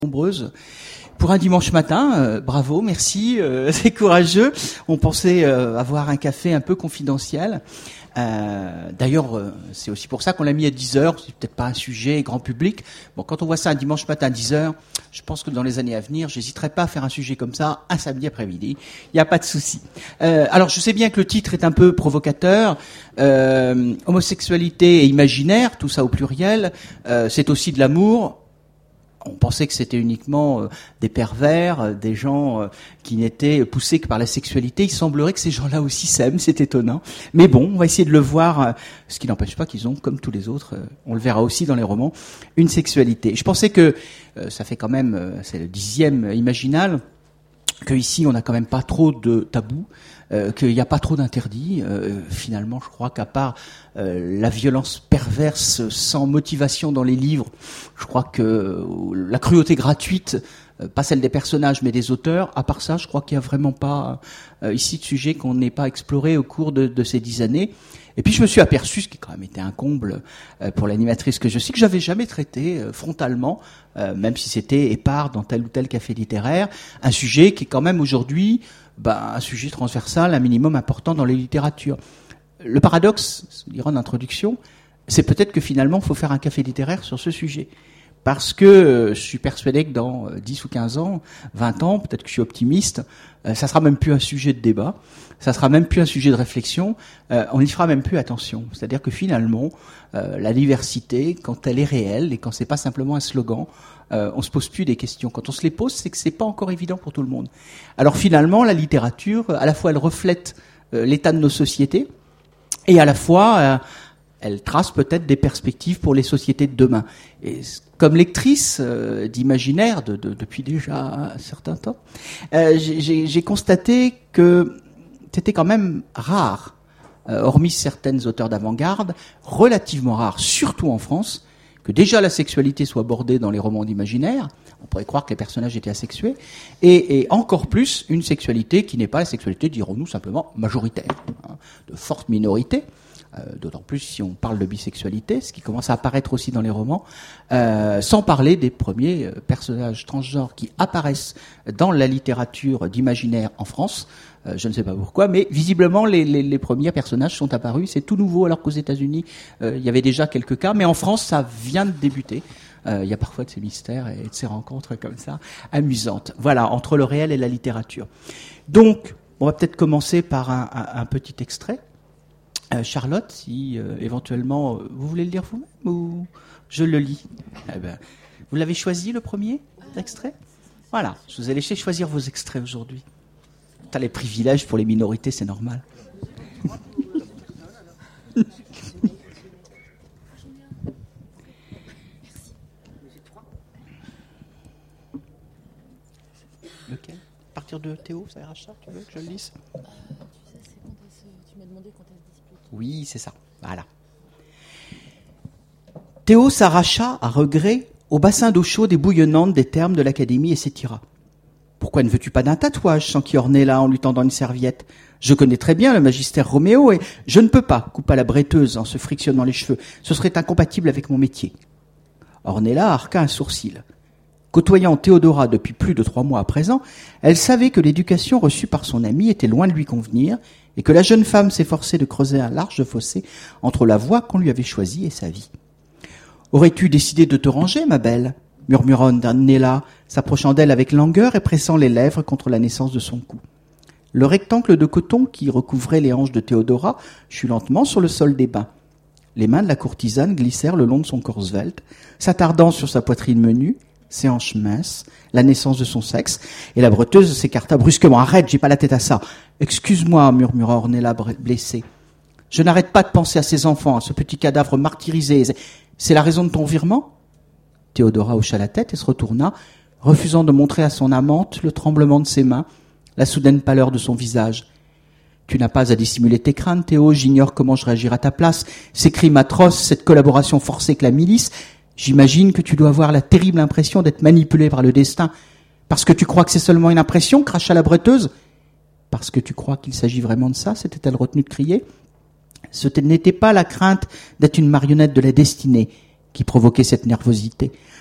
Nombreuses. Pour un dimanche matin, bravo, merci, c'est courageux. On pensait avoir un café un peu confidentiel. D'ailleurs, c'est aussi pour ça qu'on l'a mis à 10h. C'est peut-être pas un sujet grand public. Bon, quand on voit ça un dimanche matin à 10h, je pense que dans les années à venir, j'hésiterai pas à faire un sujet comme ça un samedi après-midi. Il n'y a pas de souci. Alors, je sais bien que le titre est un peu provocateur. Homosexualité et imaginaire, tout ça au pluriel. C'est aussi de l'amour. On pensait que c'était uniquement des pervers, des gens qui n'étaient poussés que par la sexualité. Il semblerait que ces gens-là aussi s'aiment, c'est étonnant. Mais bon, on va essayer de le voir, ce qui n'empêche pas qu'ils ont, comme tous les autres, on le verra aussi dans les romans, une sexualité. Je pensais que, ça fait quand même, c'est le 10e Imaginal, que ici on n'a quand même pas trop de tabous, qu'il n'y a pas trop d'interdits. Finalement, je crois qu'à part la violence perverse sans motivation dans les livres, je crois que la cruauté gratuite, pas celle des personnages mais des auteurs, à part ça, je crois qu'il n'y a vraiment pas ici de sujet qu'on n'ait pas exploré au cours de ces 10 années. Et puis je me suis aperçu, ce qui quand même était un comble pour l'animatrice que je suis, que j'avais jamais traité frontalement, même si c'était épars dans tel ou tel café littéraire, un sujet qui est quand même aujourd'hui un sujet transversal, un minimum important dans les littératures. Le paradoxe, je dirais en introduction, c'est peut-être que finalement il faut faire un café littéraire sur ce sujet. Parce que je suis persuadé que dans 10 ou 15 ans, 20 ans, peut-être que je suis optimiste, ça sera même plus un sujet de débat, ça sera même plus un sujet de réflexion, on n'y fera même plus attention. C'est-à-dire que finalement, la diversité, quand elle est réelle et quand c'est pas simplement un slogan, on se pose plus des questions. Quand on se les pose, c'est que c'est pas encore évident pour tout le monde. Alors finalement, la littérature, à la fois elle reflète l'état de nos sociétés, et à la fois elle trace peut-être des perspectives pour les sociétés de demain. Et comme lectrice d'imaginaire depuis déjà un certain temps, j'ai constaté que c'était quand même rare, hormis certaines auteurs d'avant-garde, relativement rare, surtout en France, que déjà la sexualité soit abordée dans les romans d'imaginaire. On pourrait croire que les personnages étaient asexués, et encore plus une sexualité qui n'est pas la sexualité, dirons-nous simplement, majoritaire, de forte minorité. D'autant plus si on parle de bisexualité, ce qui commence à apparaître aussi dans les romans, sans parler des premiers personnages transgenres qui apparaissent dans la littérature d'imaginaire en France. Je ne sais pas pourquoi, mais visiblement les premiers personnages sont apparus. C'est tout nouveau, alors qu'aux États-Unis il y avait déjà quelques cas, mais en France ça vient de débuter. Il y a parfois de ces mystères et de ces rencontres comme ça amusantes. Voilà, entre le réel et la littérature. Donc, on va peut-être commencer par un petit extrait. Charlotte, si éventuellement vous voulez le lire vous-même ou je le lis. Vous l'avez choisi le premier extrait ? Voilà, je vous ai laissé choisir vos extraits aujourd'hui. T'as les privilèges pour les minorités, c'est normal. Lequel ? À partir de Théo, ça ira, ça ? Tu veux que je le lise ? Tu m'as demandé quand elle dispute. Oui, c'est ça. Voilà. Théo s'arracha à regret au bassin d'eau chaude et bouillonnante des thermes de l'académie et s'étira. Pourquoi ne veux-tu pas d'un tatouage, s'enquit Ornella en lui tendant une serviette. Je connais très bien le magistère Roméo et je ne peux pas, coupa la bretteuse en se frictionnant les cheveux. Ce serait incompatible avec mon métier. Ornella arqua un sourcil. Côtoyant Théodora depuis plus de 3 mois à présent, elle savait que l'éducation reçue par son amie était loin de lui convenir et que la jeune femme s'efforçait de creuser un large fossé entre la voie qu'on lui avait choisie et sa vie. « Aurais-tu décidé de te ranger, ma belle ?» murmura Ornella, s'approchant d'elle avec langueur et pressant les lèvres contre la naissance de son cou. Le rectangle de coton qui recouvrait les hanches de Théodora chut lentement sur le sol des bains. Les mains de la courtisane glissèrent le long de son corps svelte, s'attardant sur sa poitrine menue, ses hanches minces, la naissance de son sexe, et la bretteuse s'écarta brusquement. « Arrête, j'ai pas la tête à ça !»« Excuse-moi, » murmura Ornella blessée. « Je n'arrête pas de penser à ces enfants, à ce petit cadavre martyrisé. C'est la raison de ton virement ?» Théodora hocha la tête et se retourna, refusant de montrer à son amante le tremblement de ses mains, la soudaine pâleur de son visage. « Tu n'as pas à dissimuler tes craintes, Théo, j'ignore comment je réagirai à ta place. Ces crimes atroces, cette collaboration forcée avec la milice, j'imagine que tu dois avoir la terrible impression d'être manipulé par le destin. Parce que tu crois que c'est seulement une impression, cracha la bretteuse. Parce que tu crois qu'il s'agit vraiment de ça, s'était-elle retenue de crier. Ce n'était pas la crainte d'être une marionnette de la destinée qui provoquait cette nervosité.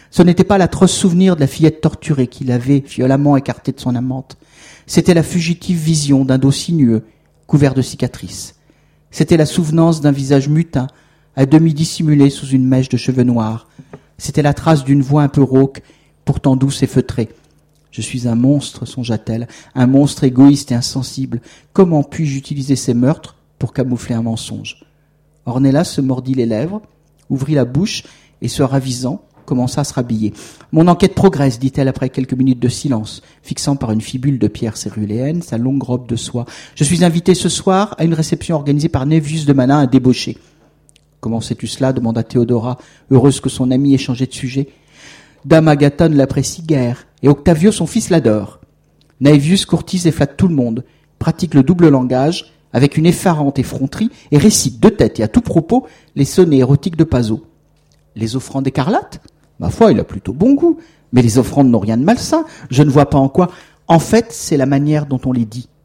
Ce n'était pas l'atroce souvenir de la fillette torturée qu'il avait violemment écartée de son amante. C'était la fugitive vision d'un dos sinueux, couvert de cicatrices. C'était la souvenance d'un visage mutin, à demi dissimulé sous une mèche de cheveux noirs. C'était la trace d'une voix un peu rauque, pourtant douce et feutrée. Je suis un monstre, songea-t-elle, un monstre égoïste et insensible. Comment puis-je utiliser ces meurtres pour camoufler un mensonge ? Ornella se mordit les lèvres, ouvrit la bouche et, se ravisant, commença à se rhabiller. « Mon enquête progresse, dit-elle après quelques minutes de silence, fixant par une fibule de pierre céruléenne sa longue robe de soie. Je suis invitée ce soir à une réception organisée par Névius de Manin, un débauché. » « Comment sais-tu cela ?» demanda Théodora, heureuse que son amie ait changé de sujet. « Dame Agatha ne l'apprécie guère, et Octavio, son fils, l'adore. Naevius courtise et flatte tout le monde, pratique le double langage, avec une effarante effronterie, et récite de tête et à tout propos les sonnets érotiques de Paso. Les offrandes écarlates ? Ma foi, il a plutôt bon goût, mais les offrandes n'ont rien de malsain, je ne vois pas en quoi. En fait, c'est la manière dont il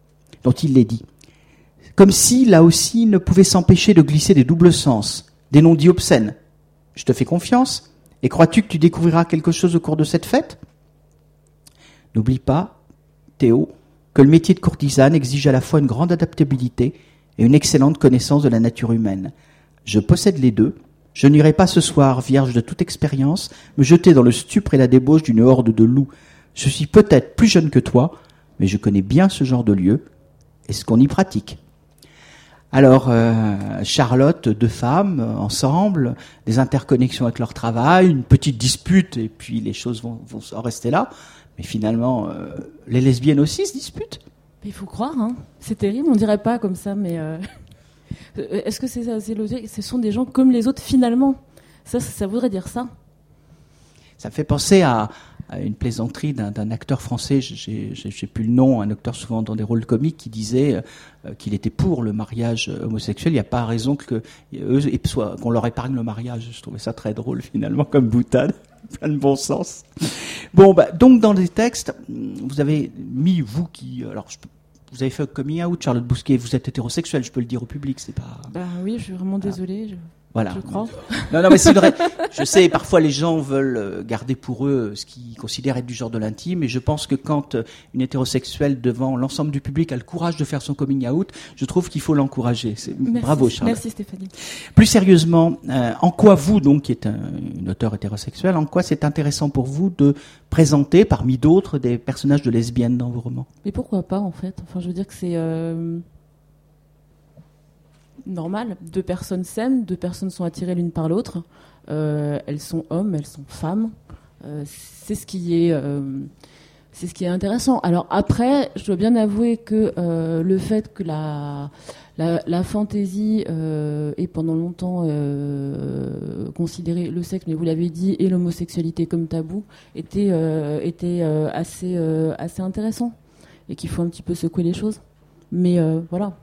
les dit. Comme si, là aussi, il ne pouvait s'empêcher de glisser des doubles sens, des non-dits obscènes. Je te fais confiance, et crois-tu que tu découvriras quelque chose au cours de cette fête ? N'oublie pas, Théo, que le métier de courtisane exige à la fois une grande adaptabilité et une excellente connaissance de la nature humaine. Je possède les deux. Je n'irai pas ce soir, vierge de toute expérience, me jeter dans le stupre et la débauche d'une horde de loups. Je suis peut-être plus jeune que toi, mais je connais bien ce genre de lieu et ce qu'on y pratique. Alors, Charlotte, deux femmes, ensemble, des interconnexions avec leur travail, une petite dispute, et puis les choses vont en rester là. Mais finalement, les lesbiennes aussi se disputent. Il faut croire, hein. C'est terrible, on dirait pas comme ça, mais est-ce que ce sont des gens comme les autres finalement ? Ça voudrait dire ça. Ça me fait penser à une plaisanterie d'un acteur français, j'ai plus le nom, un acteur souvent dans des rôles comiques, qui disait qu'il était pour le mariage homosexuel. Il n'y a pas raison qu'on leur épargne le mariage. Je trouvais ça très drôle finalement comme boutade, plein de bon sens. Bon, donc dans les textes, vous avez mis vous avez fait un coming out, Charlotte Bousquet. Vous êtes hétérosexuel, je peux le dire au public, c'est pas. Oui, je suis vraiment désolée. Voilà. Je crois. Non, mais c'est vrai. Je sais, parfois les gens veulent garder pour eux ce qu'ils considèrent être du genre de l'intime, et je pense que quand une hétérosexuelle devant l'ensemble du public a le courage de faire son coming out, je trouve qu'il faut l'encourager. Bravo, Charlotte. Merci, Stéphanie. Plus sérieusement, en quoi vous, donc, qui êtes une auteure hétérosexuelle, en quoi c'est intéressant pour vous de présenter, parmi d'autres, des personnages de lesbiennes dans vos romans ? Mais pourquoi pas, en fait ? Enfin, je veux dire que c'est normal. Deux personnes s'aiment, deux personnes sont attirées l'une par l'autre. Elles sont hommes, elles sont femmes. C'est ce qui est intéressant. Alors après, je dois bien avouer que le fait que la fantaisie ait pendant longtemps considéré le sexe, mais vous l'avez dit, et l'homosexualité comme tabou, était assez intéressant, et qu'il faut un petit peu secouer les choses. Mais voilà.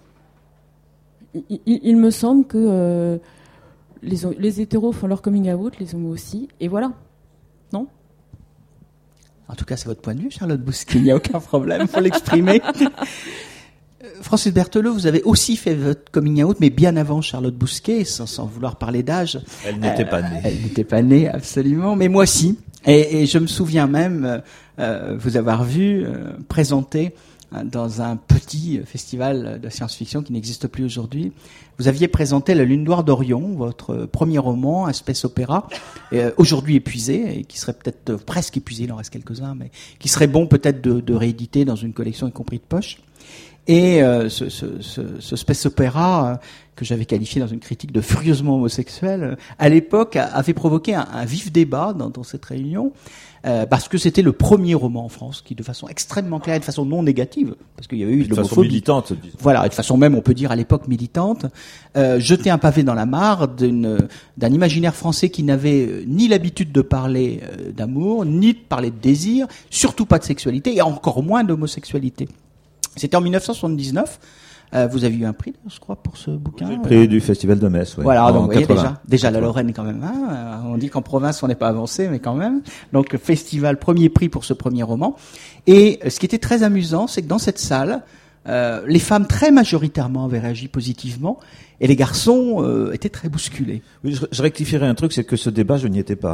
Il me semble que les hétéros font leur coming out, les homos aussi, et voilà. Non ? En tout cas, c'est votre point de vue, Charlotte Bousquet, il n'y a aucun problème, il faut l'exprimer. Francis Berthelot, vous avez aussi fait votre coming out, mais bien avant Charlotte Bousquet, sans vouloir parler d'âge. Elle n'était pas née. Elle n'était pas née, absolument, mais moi si. Et je me souviens même vous avoir vu présenter dans un petit festival de science-fiction qui n'existe plus aujourd'hui. Vous aviez présenté La Lune noire d'Orion, votre premier roman, un space opéra, aujourd'hui épuisé, et qui serait peut-être presque épuisé, il en reste quelques-uns, mais qui serait bon peut-être de rééditer dans une collection y compris de poche. Et ce space opéra que j'avais qualifié dans une critique de furieusement homosexuel, à l'époque avait provoqué un vif débat dans cette réunion, parce que c'était le premier roman en France qui, de façon extrêmement claire et de façon non négative, parce qu'il y avait eu de l'homophobie. De façon militante. Voilà, et de façon même, on peut dire à l'époque militante, jeter un pavé dans la mare d'un imaginaire français qui n'avait ni l'habitude de parler d'amour, ni de parler de désir, surtout pas de sexualité, et encore moins d'homosexualité. C'était en 1979. Vous avez eu un prix, je crois, pour ce bouquin. Le prix du Festival de Metz, oui. Voilà, donc vous voyez déjà la Lorraine quand même. Hein, on dit qu'en province on n'est pas avancé, mais quand même. Donc festival, premier prix pour ce premier roman. Et ce qui était très amusant, c'est que dans cette salle, les femmes très majoritairement avaient réagi positivement, et les garçons étaient très bousculés. Oui, je rectifierais un truc, c'est que ce débat, je n'y étais pas.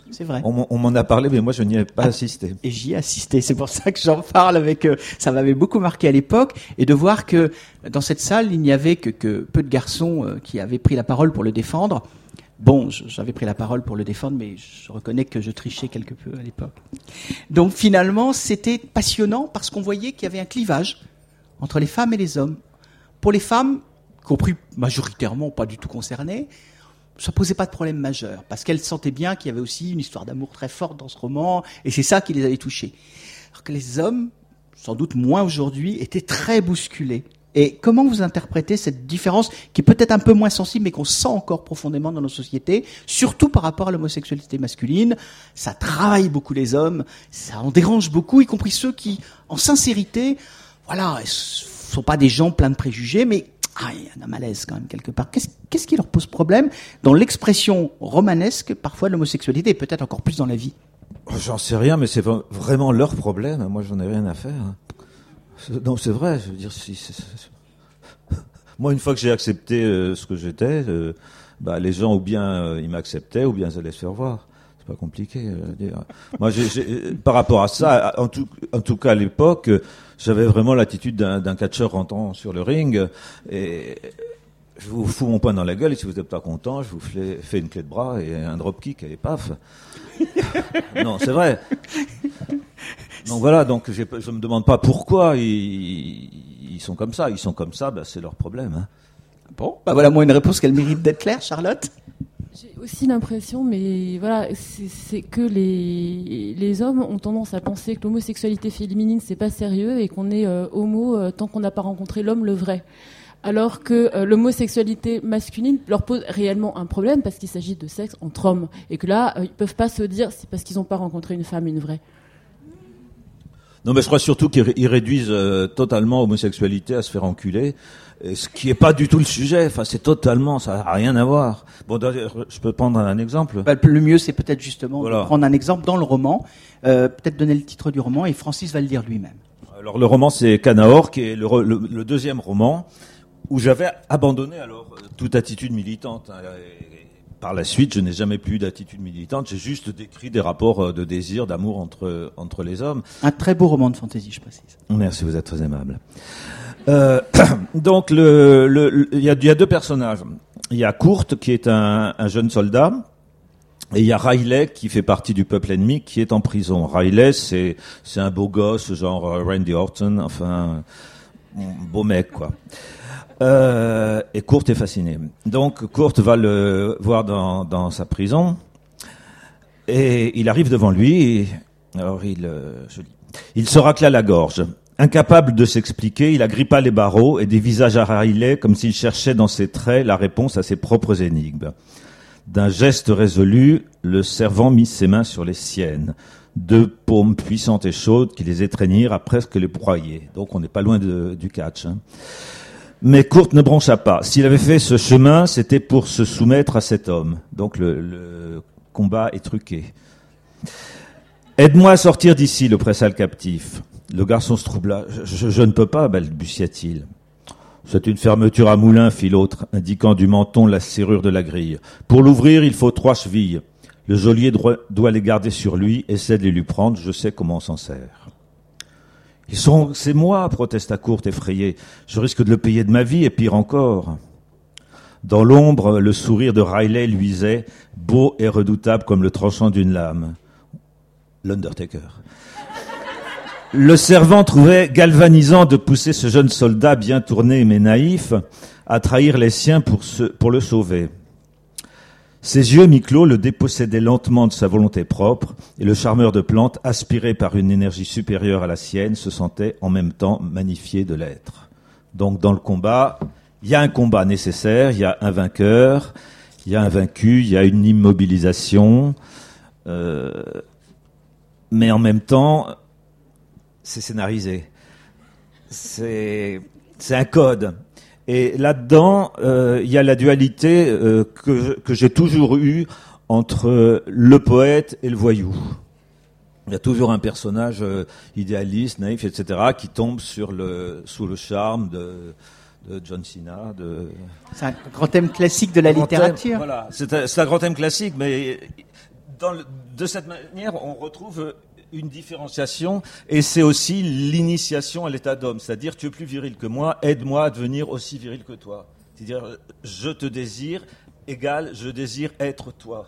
C'est vrai. On m'en a parlé, mais moi je n'y ai pas assisté. Et j'y ai assisté. C'est pour ça que j'en parle avec. Ça m'avait beaucoup marqué à l'époque, et de voir que dans cette salle il n'y avait que peu de garçons qui avaient pris la parole pour le défendre. Bon, j'avais pris la parole pour le défendre, mais je reconnais que je trichais quelque peu à l'époque. Donc finalement, c'était passionnant parce qu'on voyait qu'il y avait un clivage entre les femmes et les hommes. Pour les femmes, compris majoritairement pas du tout concernées, ça posait pas de problème majeur, parce qu'elles sentaient bien qu'il y avait aussi une histoire d'amour très forte dans ce roman, et c'est ça qui les avait touchées. Alors que les hommes, sans doute moins aujourd'hui, étaient très bousculés. Et comment vous interprétez cette différence qui est peut-être un peu moins sensible, mais qu'on sent encore profondément dans nos sociétés, surtout par rapport à l'homosexualité masculine? Ça travaille beaucoup les hommes, ça en dérange beaucoup, y compris ceux qui, en sincérité, voilà, sont pas des gens pleins de préjugés, mais il y a un malaise quand même quelque part. Qu'est-ce qui leur pose problème dans l'expression romanesque, parfois de l'homosexualité, et peut-être encore plus dans la vie? J'en sais rien, mais c'est vraiment leur problème. Moi, j'en ai rien à faire. Non, c'est vrai. Je veux dire, moi, une fois que j'ai accepté ce que j'étais, les gens ou bien ils m'acceptaient, ou bien ils allaient se faire voir. C'est pas compliqué. Moi, par rapport à ça, en tout cas à l'époque, j'avais vraiment l'attitude d'un catcheur rentrant sur le ring, et je vous fous mon poing dans la gueule, et si vous n'êtes pas content, je vous fais une clé de bras et un dropkick, et paf. Non, c'est vrai. Donc voilà, donc je me demande pas pourquoi ils sont comme ça. Ils sont comme ça, c'est leur problème. Hein. Bon, voilà moi une réponse qu'elle mérite d'être claire, Charlotte. J'ai aussi l'impression, mais voilà, c'est que les hommes ont tendance à penser que l'homosexualité féminine c'est pas sérieux et qu'on est homo tant qu'on n'a pas rencontré l'homme le vrai. Alors que l'homosexualité masculine leur pose réellement un problème parce qu'il s'agit de sexe entre hommes et que là ils peuvent pas se dire c'est parce qu'ils n'ont pas rencontré une femme, une vraie. Non, mais je crois surtout qu'ils réduisent totalement l'homosexualité à se faire enculer, ce qui est pas du tout le sujet. Enfin, c'est totalement, ça n'a rien à voir. Bon, je peux prendre un exemple. Le mieux, c'est peut-être justement de prendre un exemple dans le roman, peut-être donner le titre du roman, et Francis va le dire lui-même. Alors, le roman, c'est Canaor, qui est le deuxième roman où j'avais abandonné toute attitude militante. Par la suite, je n'ai jamais plus eu d'attitude militante. J'ai juste décrit des rapports de désir, d'amour entre les hommes. Un très beau roman de fantaisie, je précise. Merci, vous êtes très aimable. Donc, il y a deux personnages. Il y a Kurt, qui est un jeune soldat, et il y a Riley, qui fait partie du peuple ennemi, qui est en prison. Riley, c'est un beau gosse, genre Randy Orton, enfin, beau mec, quoi. Et Kurt est fasciné. Donc Kurt va le voir dans sa prison, et il arrive devant lui. Alors il se racla la gorge. Incapable de s'expliquer, il agrippa les barreaux et dévisage à Riley comme s'il cherchait dans ses traits la réponse à ses propres énigmes. D'un geste résolu, le servant mit ses mains sur les siennes. 2 paumes puissantes et chaudes qui les étreignirent à presque les broyer. Donc on n'est pas loin du catch. Hein. Mais Kurt ne broncha pas. S'il avait fait ce chemin, c'était pour se soumettre à cet homme. Donc le combat est truqué. « Aide-moi à sortir d'ici », le pressa le captif. Le garçon se troubla. « Je ne peux pas », balbutia-t-il. « C'est une fermeture à moulin », fit l'autre, indiquant du menton la serrure de la grille. « Pour l'ouvrir, il faut 3 chevilles. Le geôlier doit les garder sur lui. Essaie de les lui prendre, je sais comment on s'en sert. » C'est moi, protesta Kurt effrayé. Je risque de le payer de ma vie, et pire encore. Dans l'ombre, le sourire de Riley luisait, beau et redoutable comme le tranchant d'une lame. L'Undertaker. Le servant trouvait galvanisant de pousser ce jeune soldat bien tourné mais naïf à trahir les siens pour le sauver. Ses yeux mi-clos le dépossédaient lentement de sa volonté propre, et le charmeur de plantes, aspiré par une énergie supérieure à la sienne, se sentait en même temps magnifié de l'être. Donc dans le combat, il y a un combat nécessaire, il y a un vainqueur, il y a un vaincu, il y a une immobilisation, mais en même temps, c'est scénarisé. C'est un code. Et là-dedans, il y a la dualité que j'ai toujours eue entre le poète et le voyou. Il y a toujours un personnage idéaliste, naïf, etc., qui tombe sous le charme de John Cena. C'est un grand thème classique de la littérature. Voilà, c'est un grand thème classique, mais de cette manière, on retrouve une différenciation, et c'est aussi l'initiation à l'état d'homme. C'est-à-dire, tu es plus viril que moi, aide-moi à devenir aussi viril que toi. C'est-à-dire, je te désire, égale, je désire être toi.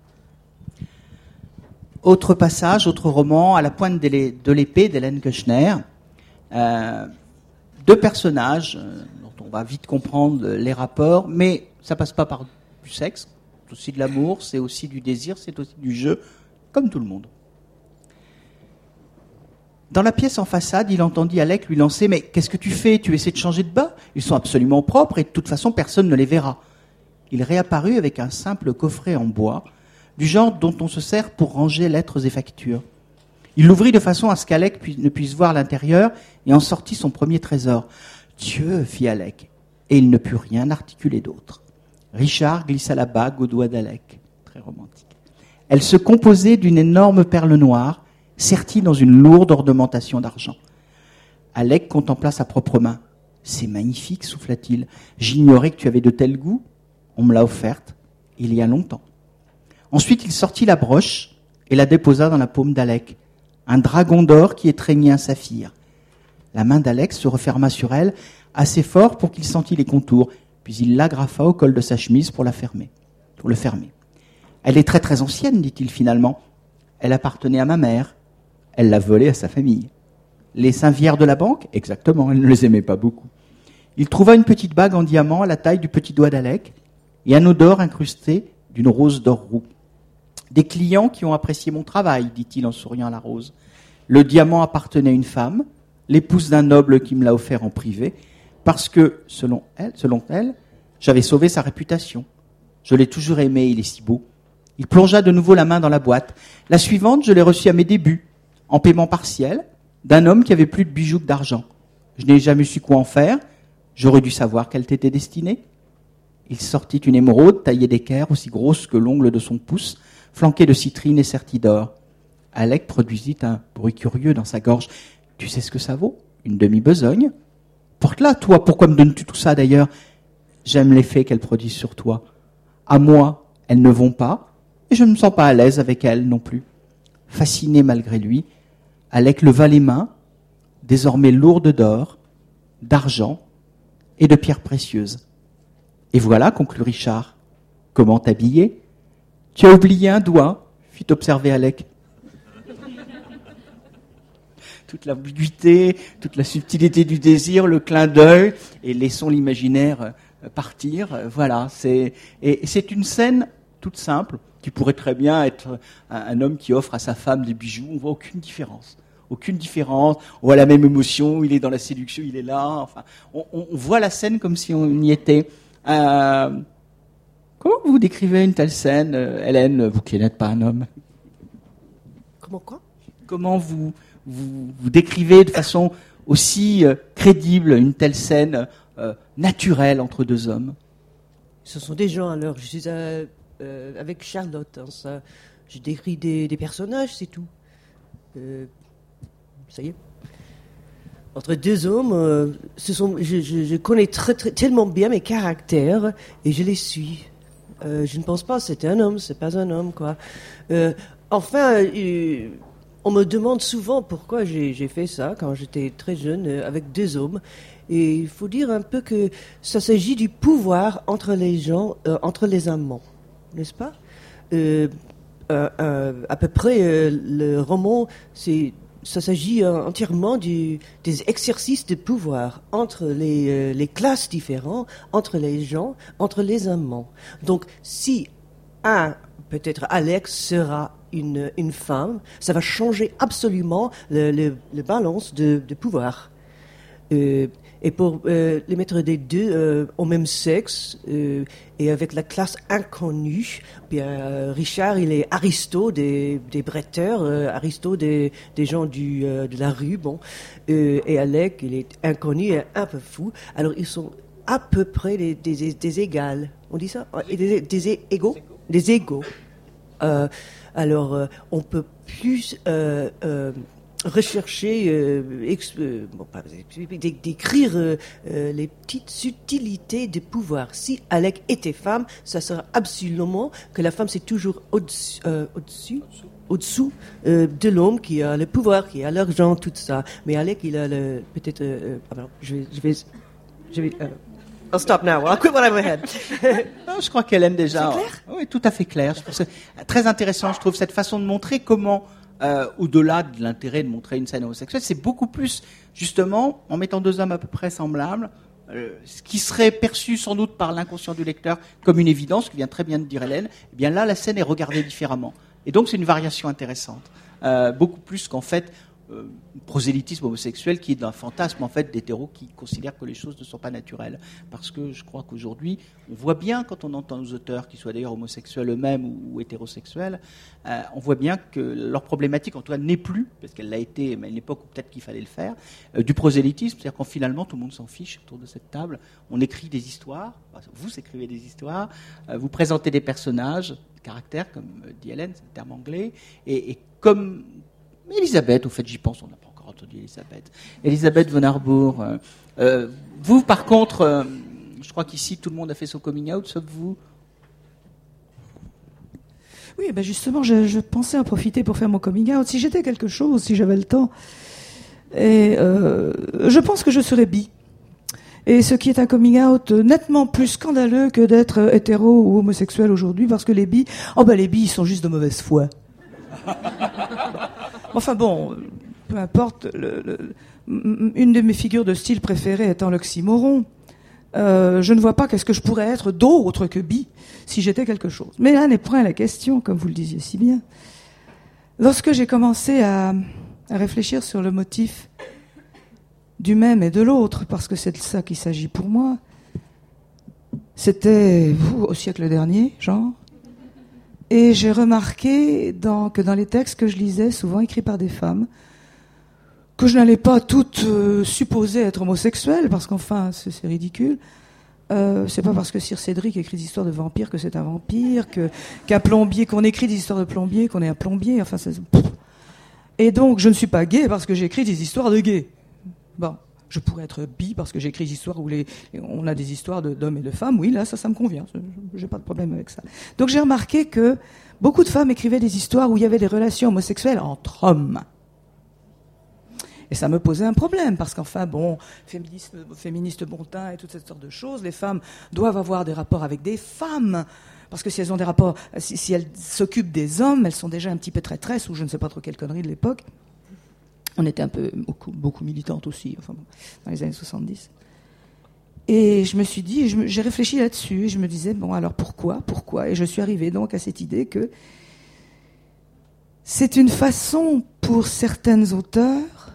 Autre passage, autre roman, À la pointe de l'épée d'Hélène Keuchner. Deux personnages dont on va vite comprendre les rapports, mais ça passe pas par du sexe, c'est aussi de l'amour, c'est aussi du désir, c'est aussi du jeu, comme tout le monde. Dans la pièce en façade, il entendit Alec lui lancer « Mais qu'est-ce que tu fais ? Tu essaies de changer de bas ? Ils sont absolument propres et de toute façon personne ne les verra. » Il réapparut avec un simple coffret en bois, du genre dont on se sert pour ranger lettres et factures. Il l'ouvrit de façon à ce qu'Alec ne puisse voir l'intérieur et en sortit son premier trésor. « Dieu !» fit Alec, et il ne put rien articuler d'autre. Richard glissa la bague au doigt d'Alec. Très romantique. Elle se composait d'une énorme perle noire, sertie dans une lourde ornementation d'argent. Alec contempla sa propre main. « C'est magnifique, souffla-t-il. J'ignorais que tu avais de tels goûts. On me l'a offerte il y a longtemps. » Ensuite, il sortit la broche et la déposa dans la paume d'Alec. Un dragon d'or qui étreignait un saphir. La main d'Alec se referma sur elle assez fort pour qu'il sentît les contours, puis il l'agrafa au col de sa chemise pour le fermer. Elle est très très ancienne, dit-il finalement. Elle appartenait à ma mère. Elle l'a volée à sa famille. Les Saint-Vières de la banque ? Exactement, elle ne les aimait pas beaucoup. Il trouva une petite bague en diamant à la taille du petit doigt d'Alec et un anneau d'or incrusté d'une rose d'or roux. Des clients qui ont apprécié mon travail, dit-il en souriant à la rose. Le diamant appartenait à une femme, l'épouse d'un noble qui me l'a offert en privé, parce que, selon elle, j'avais sauvé sa réputation. Je l'ai toujours aimé, il est si beau. Il plongea de nouveau la main dans la boîte. La suivante, je l'ai reçue à mes débuts, en paiement partiel, d'un homme qui avait plus de bijoux que d'argent. Je n'ai jamais su quoi en faire. J'aurais dû savoir qu'elle t'était destinée. Il sortit une émeraude taillée d'équerre aussi grosse que l'ongle de son pouce, flanquée de citrine et sertie d'or. Alec produisit un bruit curieux dans sa gorge. « Tu sais ce que ça vaut ? Une demi-besogne ? Porte-la, toi. Pourquoi me donnes-tu tout ça, d'ailleurs ? J'aime l'effet qu'elle produit sur toi. À moi, elles ne vont pas, et je ne me sens pas à l'aise avec elles non plus. » Fasciné malgré lui, Alec leva les mains, désormais lourdes d'or, d'argent et de pierres précieuses. « Et voilà, conclut Richard. Comment t'habiller ? Tu as oublié un doigt, fit observer Alec. Toute l'ambiguïté, toute la subtilité du désir, le clin d'œil, et laissons l'imaginaire partir. Voilà, c'est une scène toute simple, qui pourrait très bien être un homme qui offre à sa femme des bijoux. On voit aucune différence. Aucune différence. On voit la même émotion, il est dans la séduction, il est là. Enfin, on voit la scène comme si on y était. Comment vous décrivez une telle scène, Hélène, vous qui n'êtes pas un homme ? Comment quoi ? Comment vous décrivez de façon aussi crédible une telle scène naturelle entre deux hommes ? Ce sont des gens, alors. Je suis avec Charlotte. Hein, je décris des personnages, c'est tout. Ça y est. Entre deux hommes, je connais tellement bien mes caractères et je les suis. Je ne pense pas que c'est un homme, c'est pas un homme, quoi. Enfin, on me demande souvent pourquoi j'ai fait ça quand j'étais très jeune avec deux hommes. Et il faut dire un peu que ça s'agit du pouvoir entre les gens, entre les amants, n'est-ce pas ? À peu près, le roman, ça s'agit entièrement des exercices de pouvoir entre les classes différentes, entre les gens, entre les amants. Donc, si peut-être Alex sera une femme, ça va changer absolument le balance de pouvoir. Et pour les mettre des deux au même sexe et avec la classe inconnue, bien Richard il est Aristo des bretteurs, Aristo des gens de la rue, bon, et Alec il est inconnu et un peu fou. Alors ils sont à peu près des égales. On dit ça ? Des égaux ? Des égaux. Alors on peut plus rechercher, décrire les petites subtilités du pouvoir. Si Alec était femme, ça serait absolument que la femme c'est toujours au-dessous de l'homme qui a le pouvoir, qui a l'argent, tout ça. Mais Alec, il a le peut-être. Je vais. I'll stop now. I'll quit what I'm ahead. Non, je crois qu'elle aime déjà. C'est clair? Oui, tout à fait clair. Je trouve c'est très intéressant. Je trouve cette façon de montrer comment, au-delà de l'intérêt de montrer une scène homosexuelle, c'est beaucoup plus justement en mettant deux hommes à peu près semblables, ce qui serait perçu sans doute par l'inconscient du lecteur comme une évidence, ce que vient très bien de dire Hélène. Eh bien là, la scène est regardée différemment. Et donc c'est une variation intéressante, beaucoup plus qu'en fait. Prosélytisme homosexuel qui est d'un fantasme en fait d'hétéros qui considèrent que les choses ne sont pas naturelles, parce que je crois qu'aujourd'hui on voit bien quand on entend nos auteurs qui soient d'ailleurs homosexuels eux-mêmes ou hétérosexuels, on voit bien que leur problématique en tout cas n'est plus, parce qu'elle l'a été mais à une époque où peut-être qu'il fallait le faire, du prosélytisme, c'est-à-dire qu'en finalement tout le monde s'en fiche autour de cette table, on écrit des histoires, vous écrivez des histoires, vous présentez des personnages, des caractères comme dit Hélène, c'est le terme anglais, et comme Elisabeth, au fait, j'y pense, on n'a pas encore entendu Elisabeth. Elisabeth von Harbour. Vous, par contre, je crois qu'ici, tout le monde a fait son coming out, sauf vous. Oui, ben justement, je pensais en profiter pour faire mon coming out. Si j'étais quelque chose, si j'avais le temps. Et je pense que je serais bi. Et ce qui est un coming out nettement plus scandaleux que d'être hétéro ou homosexuel aujourd'hui, parce que les bi, les bi, ils sont juste de mauvaise foi. Enfin bon, peu importe, une de mes figures de style préférées étant l'oxymoron, je ne vois pas qu'est-ce que je pourrais être d'autre que bi si j'étais quelque chose. Mais là n'est point la question, comme vous le disiez si bien. Lorsque j'ai commencé à réfléchir sur le motif du même et de l'autre, parce que c'est de ça qu'il s'agit pour moi, c'était au siècle dernier, genre. Et j'ai remarqué que dans les textes que je lisais, souvent écrits par des femmes, que je n'allais pas toutes supposer être homosexuelles, parce qu'enfin, c'est ridicule. C'est pas parce que Sir Cédric écrit des histoires de vampires que c'est un vampire, qu'un plombier, qu'on écrit des histoires de plombier, qu'on est un plombier, enfin, et donc, je ne suis pas gay parce que j'écris des histoires de gays. Bon. Je pourrais être bi parce que j'écris des histoires où on a des histoires d'hommes et de femmes. Oui, là, ça me convient. J'ai pas de problème avec ça. Donc j'ai remarqué que beaucoup de femmes écrivaient des histoires où il y avait des relations homosexuelles entre hommes. Et ça me posait un problème parce qu'enfin, bon, féministe bon teint et toutes cette sortes de choses, les femmes doivent avoir des rapports avec des femmes. Parce que si elles ont des rapports, si elles s'occupent des hommes, elles sont déjà un petit peu traîtresses ou je ne sais pas trop quelle connerie de l'époque. On était beaucoup militantes aussi, enfin, dans les années 70. Et je me suis dit, j'ai réfléchi là-dessus, et je me disais, bon, alors pourquoi ? Et je suis arrivée donc à cette idée que c'est une façon pour certaines auteurs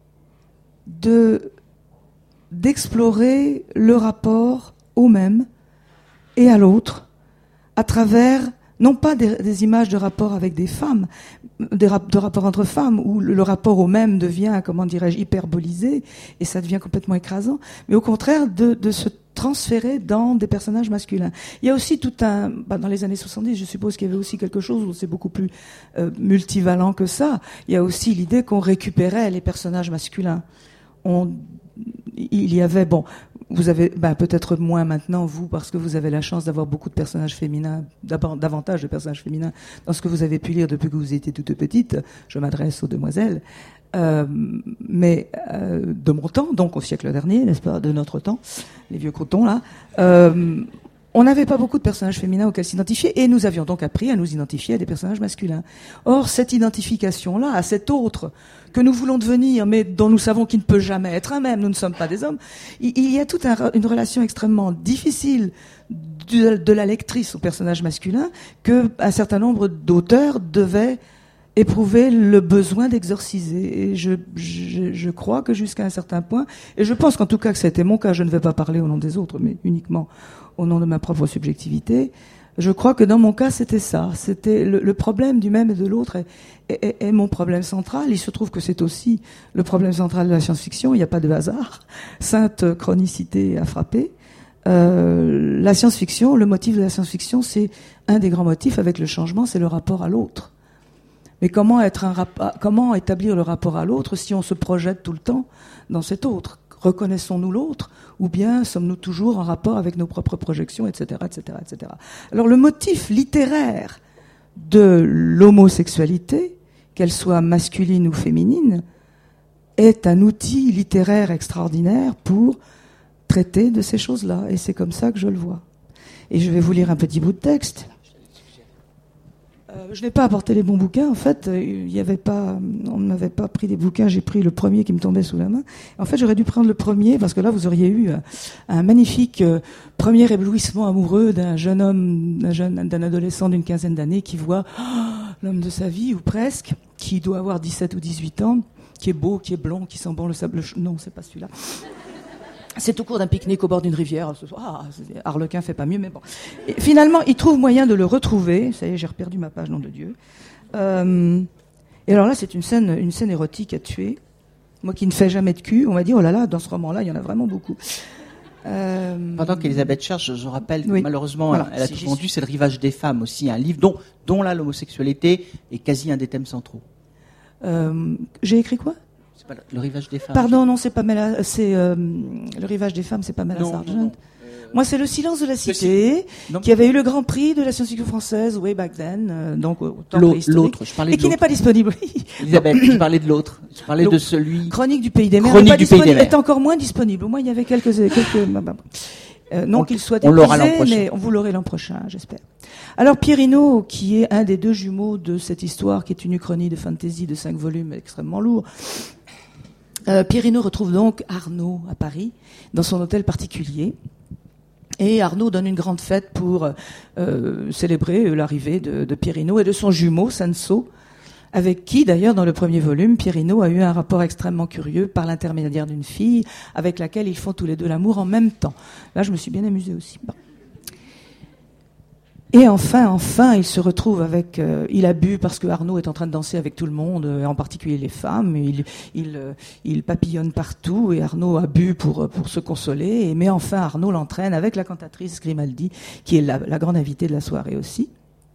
d'explorer le rapport au même et à l'autre à travers non pas des images de rapport avec des femmes, de rapport entre femmes, où le rapport au même devient, comment dirais-je, hyperbolisé, et ça devient complètement écrasant, mais au contraire de se transférer dans des personnages masculins. Il y a aussi dans les années 70, je suppose qu'il y avait aussi quelque chose où c'est beaucoup plus multivalent que ça. Il y a aussi l'idée qu'on récupérait les personnages masculins. Il y avait, vous avez peut-être moins maintenant, vous, parce que vous avez la chance d'avoir beaucoup de personnages féminins, davantage de personnages féminins dans ce que vous avez pu lire depuis que vous étiez toute petite. Je m'adresse aux demoiselles. Mais de mon temps, donc au siècle dernier, n'est-ce pas, de notre temps, les vieux cotons là, on n'avait pas beaucoup de personnages féminins auxquels s'identifier, et nous avions donc appris à nous identifier à des personnages masculins. Or, cette identification-là, à cet autre que nous voulons devenir, mais dont nous savons qu'il ne peut jamais être un même, nous ne sommes pas des hommes, il y a toute une relation extrêmement difficile de la lectrice au personnage masculin que un certain nombre d'auteurs devaient éprouver le besoin d'exorciser. Et je crois que jusqu'à un certain point, et je pense qu'en tout cas que c'était mon cas, je ne vais pas parler au nom des autres, mais uniquement au nom de ma propre subjectivité, je crois que dans mon cas, c'était ça. C'était le problème du même et de l'autre est mon problème central. Il se trouve que c'est aussi le problème central de la science-fiction. Il n'y a pas de hasard. Sainte chronicité a frappé. La science-fiction, le motif de la science-fiction, c'est un des grands motifs avec le changement, c'est le rapport à l'autre. Mais comment établir le rapport à l'autre si on se projette tout le temps dans cet autre? Reconnaissons-nous l'autre, ou bien sommes-nous toujours en rapport avec nos propres projections, etc., etc., etc. Alors le motif littéraire de l'homosexualité, qu'elle soit masculine ou féminine, est un outil littéraire extraordinaire pour traiter de ces choses-là. Et c'est comme ça que je le vois. Et je vais vous lire un petit bout de texte. Je n'ai pas apporté les bons bouquins. En fait, on ne m'avait pas pris des bouquins. J'ai pris le premier qui me tombait sous la main. En fait, j'aurais dû prendre le premier parce que là, vous auriez eu un magnifique premier éblouissement amoureux d'un jeune homme, d'un adolescent d'une quinzaine d'années qui voit l'homme de sa vie, ou presque, qui doit avoir 17 ou 18 ans, qui est beau, qui est blond, qui sent bon le sable. Non, c'est pas celui-là. C'est au cours d'un pique-nique au bord d'une rivière. Harlequin fait pas mieux, mais bon. Et finalement, il trouve moyen de le retrouver. Ça y est, j'ai reperdu ma page, nom de Dieu. Et alors là, c'est une scène érotique à tuer. Moi qui ne fais jamais de cul, on m'a dit, oh là là, dans ce roman-là, il y en a vraiment beaucoup. Pendant qu'Elisabeth cherche, je rappelle que oui. malheureusement, Voilà, elle a si tout j'y vendu, c'est Le Rivage des femmes aussi, un livre dont là, l'homosexualité est quasi un des thèmes centraux. J'ai écrit quoi? C'est pas Le Rivage des femmes. Pardon, non, c'est Pamela, c'est Le Rivage des femmes, c'est Pamela Sargent. Non. Moi, c'est Le Silence de la Cité, qui avait eu le Grand Prix de la science-fiction française way back then, donc au temps préhistorique, l'autre, je parlais et de qui n'est pas disponible. Elisabeth, je parlais de l'autre. Je parlais de celui. Chronique du Pays des Mers. Chronique du Pays des Mers. Est encore moins disponible. Au moins, il y avait quelques non qu'il soit on l'aura l'an épuisé, prochain. mais vous l'aurez l'an prochain, j'espère. Alors Pierino, qui est un des deux jumeaux de cette histoire, qui est une uchronie de fantasy de 5 volumes extrêmement lourd, Pierino retrouve donc Arnaud à Paris, dans son hôtel particulier. Et Arnaud donne une grande fête pour célébrer l'arrivée de Pierino et de son jumeau, Sanso, avec qui, d'ailleurs, dans le premier volume, Pierino a eu un rapport extrêmement curieux par l'intermédiaire d'une fille avec laquelle ils font tous les deux l'amour en même temps. Là, je me suis bien amusée aussi. Bon. Et enfin, il se retrouve avec... il a bu parce que Arnaud est en train de danser avec tout le monde, et en particulier les femmes. Il papillonne partout, et Arnaud a bu pour se consoler. Mais enfin, Arnaud l'entraîne avec la cantatrice Grimaldi, qui est la grande invitée de la soirée aussi.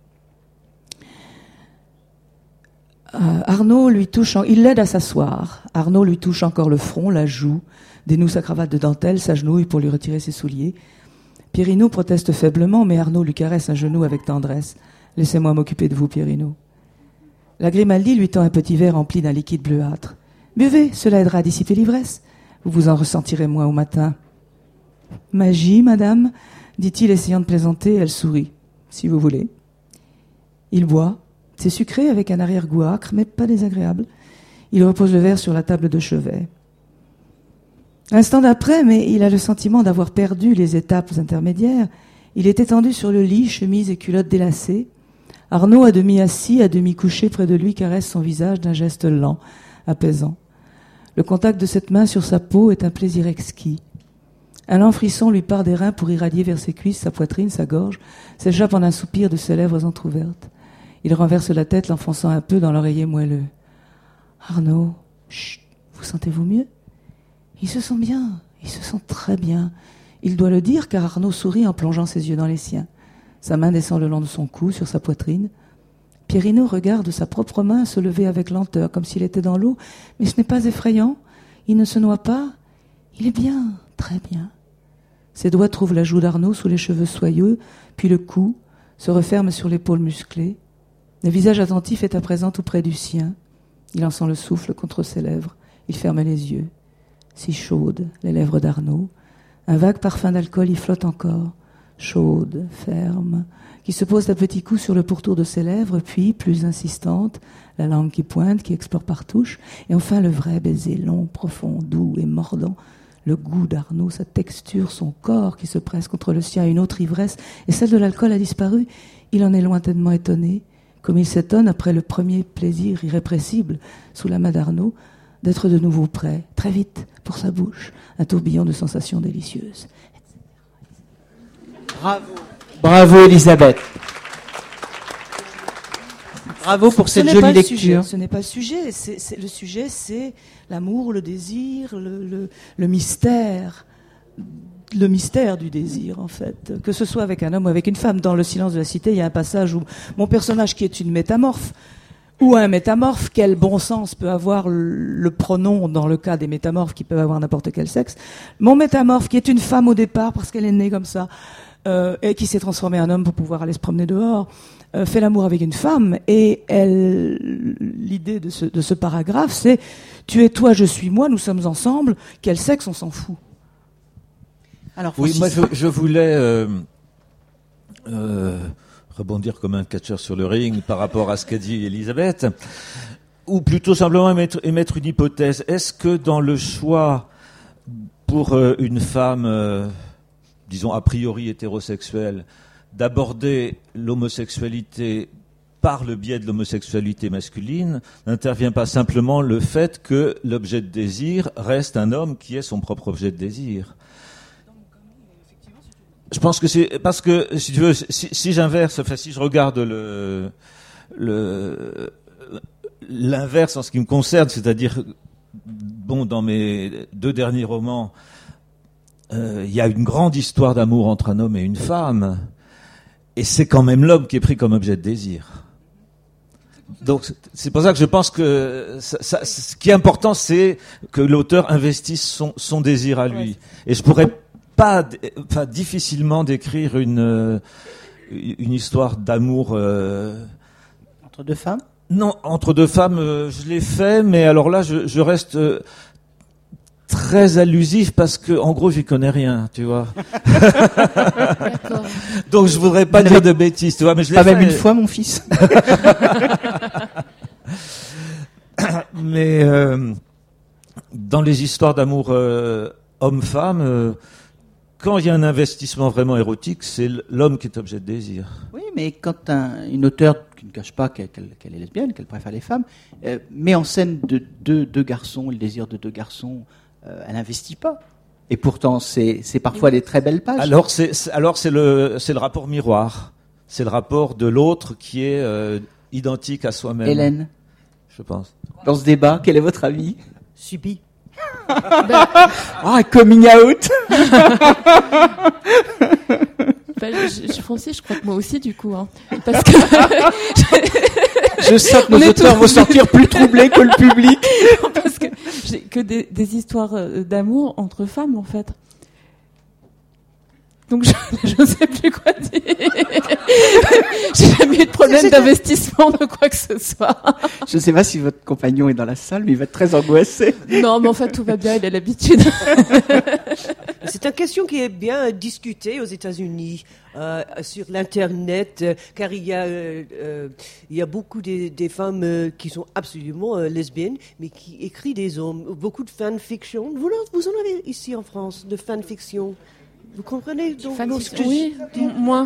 Arnaud lui touche... Il l'aide à s'asseoir. Arnaud lui touche encore le front, la joue, dénoue sa cravate de dentelle, s'agenouille pour lui retirer ses souliers. Pierino proteste faiblement, mais Arnaud lui caresse un genou avec tendresse. « Laissez-moi m'occuper de vous, Pierino. » La Grimaldi lui tend un petit verre rempli d'un liquide bleuâtre. « Buvez, cela aidera à dissiper l'ivresse. Vous vous en ressentirez moins au matin. »« Magie, madame ?» dit-il, essayant de plaisanter. Elle sourit. « Si vous voulez. » Il boit. C'est sucré avec un arrière-goût âcre, mais pas désagréable. Il repose le verre sur la table de chevet. L'instant d'après, mais il a le sentiment d'avoir perdu les étapes intermédiaires. Il est étendu sur le lit, chemise et culotte délacées. Arnaud, à demi assis, à demi couché près de lui, caresse son visage d'un geste lent, apaisant. Le contact de cette main sur sa peau est un plaisir exquis. Un lent frisson lui part des reins pour irradier vers ses cuisses, sa poitrine, sa gorge, s'échappe en un soupir de ses lèvres entr'ouvertes. Il renverse la tête, l'enfonçant un peu dans l'oreiller moelleux. « Arnaud, chut, vous sentez-vous mieux ?» Il se sent bien, il se sent très bien. Il doit le dire car Arnaud sourit en plongeant ses yeux dans les siens. Sa main descend le long de son cou, sur sa poitrine. Pierino regarde sa propre main se lever avec lenteur, comme s'il était dans l'eau, mais ce n'est pas effrayant. Il ne se noie pas. Il est bien, très bien. Ses doigts trouvent la joue d'Arnaud sous les cheveux soyeux, puis le cou, se referme sur l'épaule musclée. Le visage attentif est à présent tout près du sien. Il en sent le souffle contre ses lèvres. Il ferme les yeux. Si chaudes, les lèvres d'Arnaud. Un vague parfum d'alcool y flotte encore. Chaude, ferme, qui se pose à petits coups sur le pourtour de ses lèvres, puis, plus insistante, la langue qui pointe, qui explore par touche, et enfin le vrai baiser long, profond, doux et mordant. Le goût d'Arnaud, sa texture, son corps qui se presse contre le sien, une autre ivresse, et celle de l'alcool a disparu. Il en est lointainement étonné, comme il s'étonne, après le premier plaisir irrépressible sous la main d'Arnaud, d'être de nouveau prêt, très vite, pour sa bouche, un tourbillon de sensations délicieuses. Bravo Elisabeth. Bravo pour cette jolie lecture. Ce n'est pas le sujet. Le sujet, c'est l'amour, le désir, le mystère. Le mystère du désir, en fait. Que ce soit avec un homme ou avec une femme. Dans Le Silence de la Cité, il y a un passage où mon personnage, qui est une métamorphe, Ou un métamorphe, quel bon sens peut avoir le pronom dans le cas des métamorphes qui peuvent avoir n'importe quel sexe. Mon métamorphe, qui est une femme au départ parce qu'elle est née comme ça, et qui s'est transformée en homme pour pouvoir aller se promener dehors, fait l'amour avec une femme, et l'idée de ce paragraphe, c'est tu es toi, je suis moi, nous sommes ensemble, quel sexe, on s'en fout. Alors, Oui, moi je voulais rebondir comme un catcheur sur le ring par rapport à ce qu'a dit Elisabeth, ou plutôt simplement émettre une hypothèse. Est-ce que dans le choix pour une femme, disons a priori hétérosexuelle, d'aborder l'homosexualité par le biais de l'homosexualité masculine, n'intervient pas simplement le fait que l'objet de désir reste un homme qui est son propre objet de désir? Je pense que c'est parce que, si tu veux, si j'inverse, enfin si je regarde l'inverse en ce qui me concerne, c'est-à-dire, bon, dans mes 2 derniers romans, il y a une grande histoire d'amour entre un homme et une femme, et c'est quand même l'homme qui est pris comme objet de désir. Donc c'est pour ça que je pense que ce qui est important, c'est que l'auteur investisse son désir à lui. Et je pourrais difficilement décrire une histoire d'amour entre 2 femmes. Non, entre 2 femmes, je l'ai fait, mais alors là, je reste très allusif parce que, en gros, j'y connais rien, tu vois. D'accord. Donc, je voudrais pas dire de bêtises, tu vois, mais je l'ai pas fait. Même une fois, mon fils. Mais dans les histoires d'amour homme-femme, quand il y a un investissement vraiment érotique, c'est l'homme qui est objet de désir. Oui, mais quand une auteure qui ne cache pas qu'elle est lesbienne, qu'elle préfère les femmes, met en scène deux garçons, le désir de 2 garçons, elle n'investit pas. Et pourtant, c'est parfois des très belles pages. Alors c'est le rapport miroir. C'est le rapport de l'autre qui est identique à soi-même. Hélène, je pense. Dans ce débat, quel est votre avis? Subi. Coming out. Francis, je crois que moi aussi, du coup, hein. Parce que je sens que nos auteurs vont sortir plus troublés que le public. Parce que j'ai que des histoires d'amour entre femmes, en fait. Donc je ne sais plus quoi dire. J'ai jamais eu de problème d'investissement de quoi que ce soit. Je ne sais pas si votre compagnon est dans la salle, mais il va être très angoissé. Non, mais en fait tout va bien, il a l'habitude. C'est une question qui est bien discutée aux États-Unis sur l'internet, car il y a beaucoup des femmes qui sont absolument lesbiennes, mais qui écrivent des hommes. Beaucoup de fanfiction. Vous en avez ici en France de fanfiction. Vous comprenez donc oui, moi.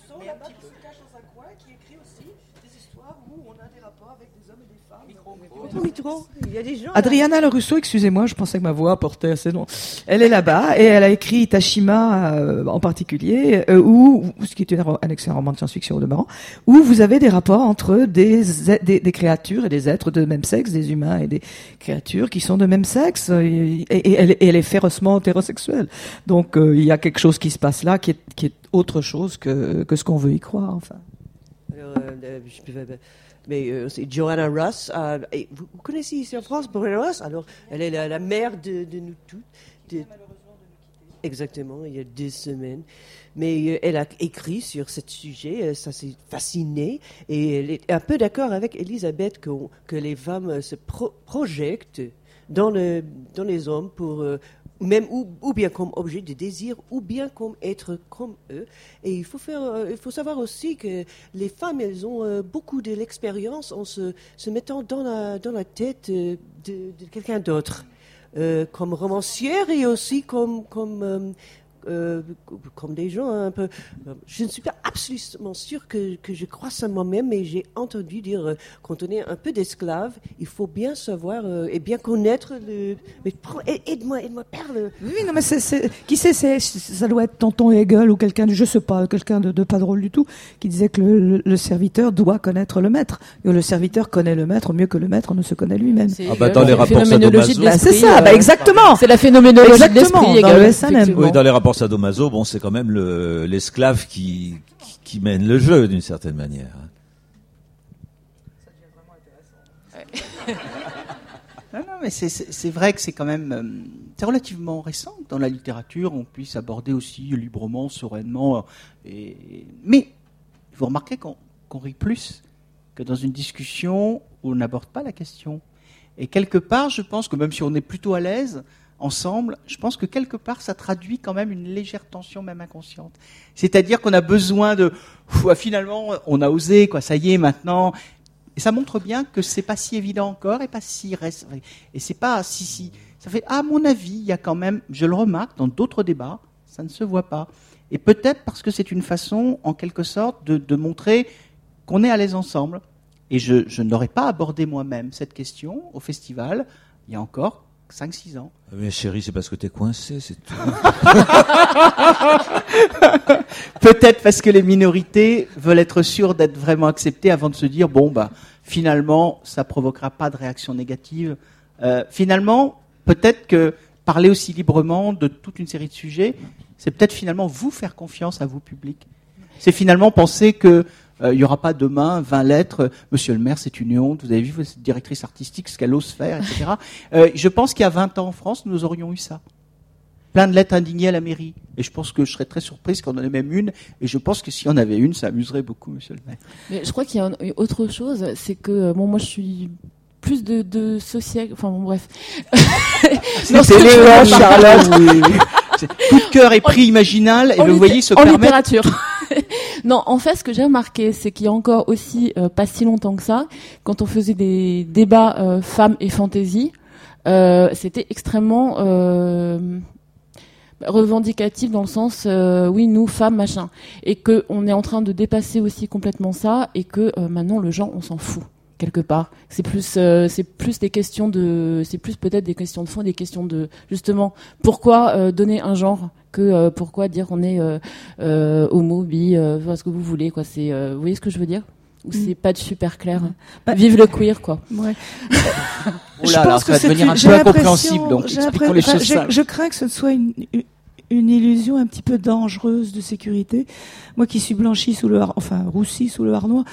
Il y a des gens. Adriana Le Russo, excusez-moi, je pensais que ma voix portait assez long. Elle est là-bas et elle a écrit Tashima en particulier, ce qui est un excellent roman de science-fiction au demeurant, où vous avez des rapports entre des créatures et des êtres de même sexe, des humains et des créatures qui sont de même sexe, et elle est férocement hétérosexuelle. Donc il y a quelque chose qui se passe là qui est autre chose que ce qu'on veut y croire, enfin. Alors, mais c'est Joanna Russ. Vous connaissez ici en France Joanna Russ? Alors, elle est la mère de nous toutes. Exactement, il y a 2 semaines. Mais elle a écrit sur ce sujet, ça s'est fasciné. Et elle est un peu d'accord avec Elisabeth que les femmes se projettent dans les hommes pour... même ou bien comme objet de désir, ou bien comme être comme eux. Et il faut savoir aussi que les femmes, elles ont beaucoup de l'expérience en se mettant dans la tête de quelqu'un d'autre, comme romancière et aussi comme des gens un peu... Je ne suis pas absolument sûre que je crois ça moi-même, mais j'ai entendu dire quand on est un peu d'esclave, il faut bien savoir et bien connaître le... Mais aide-moi, parle. Oui, non, mais qui sait, ça doit être Tonton Hegel ou quelqu'un de pas drôle du tout, qui disait que le serviteur doit connaître le maître. Et le serviteur connaît le maître mieux que le maître ne se connaît lui-même. Dans les rapports sadomaso. C'est ça, exactement. C'est la phénoménologie de l'esprit dans le SNM. Oui, dans les rapports sadomaso, bon, c'est quand même l'esclave qui mène le jeu d'une certaine manière. Non, mais c'est vrai que c'est quand même, c'est relativement récent que dans la littérature on puisse aborder aussi librement, sereinement. Mais vous remarquez qu'on rit plus que dans une discussion où on n'aborde pas la question. Et quelque part, je pense que même si on est plutôt à l'aise ensemble, je pense que quelque part ça traduit quand même une légère tension, même inconsciente. C'est-à-dire qu'on a besoin de, finalement, on a osé, quoi. Ça y est, maintenant. Et ça montre bien que c'est pas si évident encore et pas si et c'est pas si ça fait, à mon avis, il y a quand même, je le remarque dans d'autres débats, ça ne se voit pas. Et peut-être parce que c'est une façon, en quelque sorte, de montrer qu'on est à l'aise ensemble. Et je n'aurais pas abordé moi-même cette question au festival il y a encore 5-6 ans. Mais chérie, c'est parce que t'es coincé, c'est tout. Peut-être parce que les minorités veulent être sûres d'être vraiment acceptées avant de se dire, bon, bah, finalement, ça provoquera pas de réaction négative. Finalement, peut-être que parler aussi librement de toute une série de sujets, c'est peut-être finalement vous faire confiance à vous, public. C'est finalement penser que il y aura pas demain 20 lettres. Monsieur le maire, c'est une honte. Vous avez vu cette directrice artistique, ce qu'elle ose faire, etc. Je pense qu'il y a 20 ans en France, nous aurions eu ça. Plein de lettres indignées à la mairie. Et je pense que je serais très surprise qu'on en ait même une. Et je pense que si on avait une, ça amuserait beaucoup, monsieur le maire. Mais je crois qu'il y a autre chose, c'est que bon, moi je suis plus de social. Enfin bon, bref. C'est Léon, Charlotte. Oui. Coup de cœur et prix imaginal. Et vous voyez se en permettre. Littérature. Non, en fait, ce que j'ai remarqué, c'est qu'il y a encore aussi pas si longtemps que ça, quand on faisait des débats femmes et fantasy, c'était extrêmement revendicatif dans le sens oui, nous femmes machin, et que on est en train de dépasser aussi complètement ça, et que maintenant le genre on s'en fout quelque part. C'est plus des questions de, c'est plus peut-être des questions de fond, des questions de justement pourquoi donner un genre que pourquoi dire qu'on est homo, bi, ce que vous voulez, quoi. C'est vous voyez ce que je veux dire? Ou c'est pas super clair. Vive le queer, quoi. Ouais. Oh là, alors ça va devenir un peu incompréhensible, donc expliquons les choses simples. Je crains que ce soit une illusion un petit peu dangereuse de sécurité. Moi qui suis blanchie sous le roussie sous le harnois,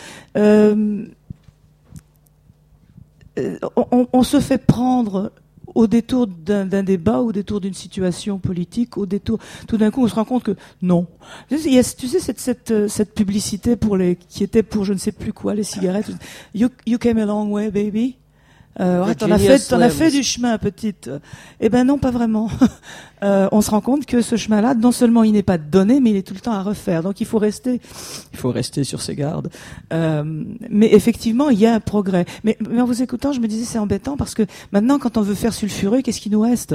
on se fait prendre au détour d'un débat, au détour d'une situation politique, au détour, tout d'un coup, on se rend compte que non. Tu sais cette publicité qui était pour je ne sais plus quoi, les cigarettes. You came a long way, baby. T'en as fait du chemin, petite. Eh ben non, pas vraiment. On se rend compte que ce chemin-là, non seulement il n'est pas donné, mais il est tout le temps à refaire. Donc il faut rester sur ses gardes. Mais effectivement, il y a un progrès. Mais en vous écoutant, je me disais c'est embêtant parce que maintenant, quand on veut faire sulfureux, qu'est-ce qui nous reste?